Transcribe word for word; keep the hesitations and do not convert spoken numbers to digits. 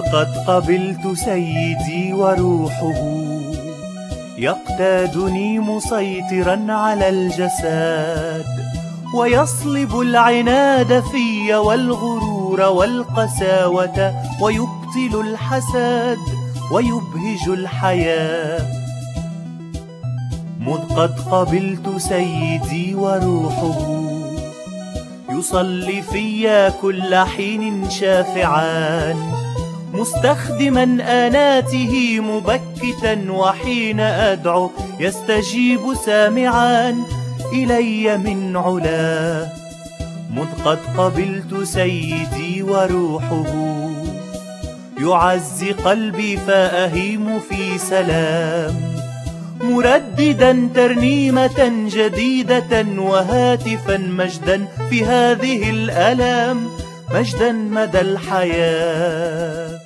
قد قبلت سيدي وروحه يقتادني مسيطرا على الجسد، ويصلب العناد في والغرور والقساوة، ويبطل الحسد ويبهج الحياة. مذ قد قبلت سيدي وروحه يصلي في كل حين شافعا، مستخدما آناته مبكتا، وحين أدعو يستجيب سامعا إلي من علاه. مذ قد قبلت سيدي وروحه يعزي قلبي فأهيم في سلام، مرددا ترنيمة جديدة وهاتفا مجدا في هذه الآلام، مجدا مدى الحياة.